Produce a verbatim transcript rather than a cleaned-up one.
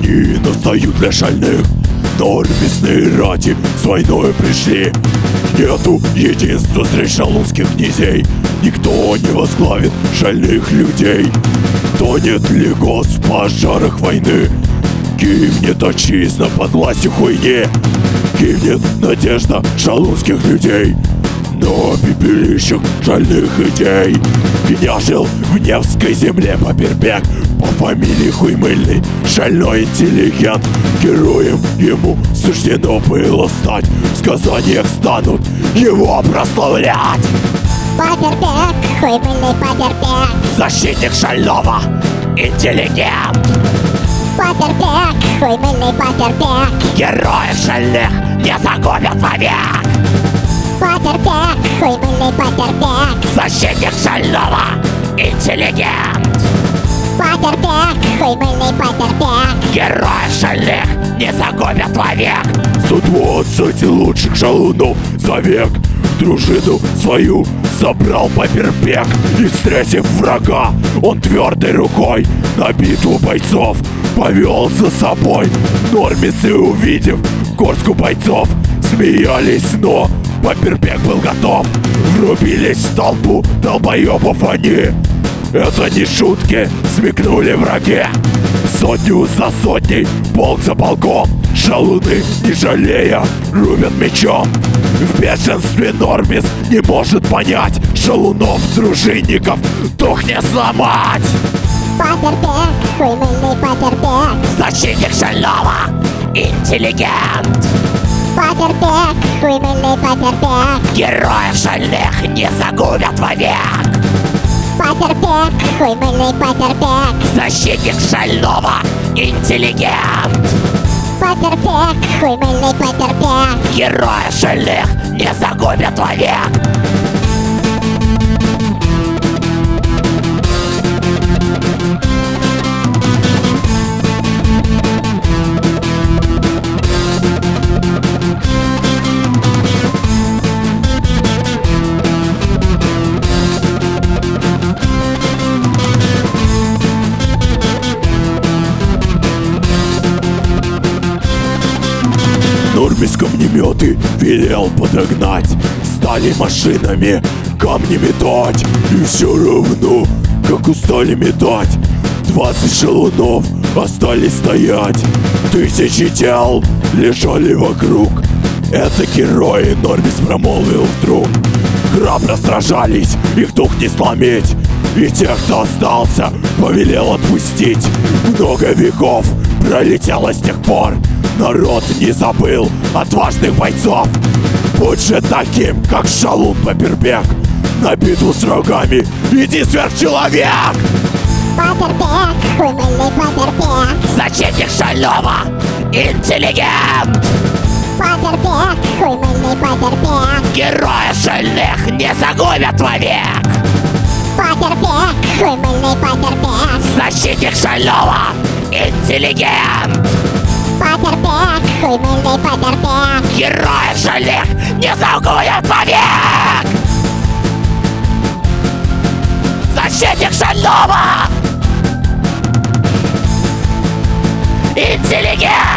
Дни настают для шальных, нормисные рати с войной пришли. Нету единства среди шалунских князей, никто не возглавит шальных людей. Тонет ли гос в пожарах войны, гибнет отчизна под властью хуйни. Гибнет надежда шалунских людей на пепелищах шальных идей. Княжил в Невской земле Папербек, по фамилии Хуймыльный, шальной интеллигент. Героем ему суждено было стать, в сказаниях станут его прославлять. Папербек, Хуймыльный Папербек, защитник шального, интеллигент. Папербек, Хуймыльный Папербек, Героев шальных не загубят вовек. Папербек, Хуймыльный Папербек, Защитник шального, интеллигент. Папербек, Хуймыльный Папербек, Героев шальных не загубят вовек. Сто двадцать лучших шалунов за век дружину свою собрал Папербек. И встретив врага, он твердой рукой на битву бойцов повел за собой. Нормисы, увидев горстку бойцов, смеялись, но Папербек был готов. Врубились в толпу долбоебов они. Это не шутки, смекнули враги. Сотню за сотней, полк за полком, шалуны, не жалея, рубят мечом. В бешенстве Нормис не может понять, шалунов, дружинников дух не сломать. Папербек, Хуймыльный Папербек, Защитник шального, интеллигент. Папербек, Хуймыльный Папербек, Героев шальных не загубят вовек. Папербек, Хуймыльный Папербек, Защитник шального, интеллигент. Папербек, Хуймыльный Папербек, Героев шальных не загубят вовек. Нормис камнеметы велел подогнать, стали машинами камни метать. И все равно, как устали метать, двадцать шалунов остались стоять. Тысячи тел лежали вокруг. Это герои, Нормис промолвил вдруг. Храбро сражались, их дух не сломить. И тех, кто остался, повелел отпустить. Много веков пролетело с тех пор, народ не забыл отважных бойцов. Будь же таким, как шалун Папербек, на битву с врагами иди, сверхчеловек. Папербек, Хуймыльный Папербек, Защитник шального, интеллигент. Папербек, Хуймыльный Папербек, Героев шальных не загубят вовек. Папербек, Хуймыльный Папербек, Защитник шального, интеллигент. Папербек, Хуймыльный Папербек, Героев шальных не загубят вовек. Защитник шального, интеллигент.